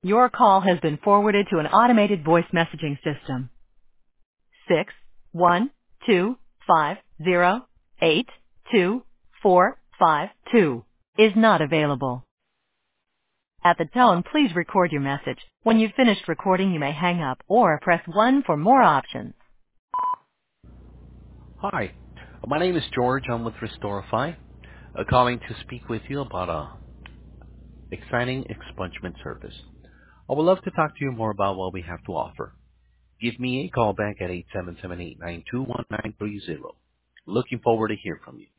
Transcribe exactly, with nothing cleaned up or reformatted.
Your call has been forwarded to an automated voice messaging system. Six one two five zero eight two four five two is not available. At the tone, please record your message. When you've finished recording, you may hang up or press one for more options. Hi, my name is George. I'm with Restorify, uh, calling to speak with you about a exciting expungement service. I would love to talk to you more about what we have to offer. Give me a call back at eight seven seven, eight nine two, one nine three zero. Looking forward to hear from you.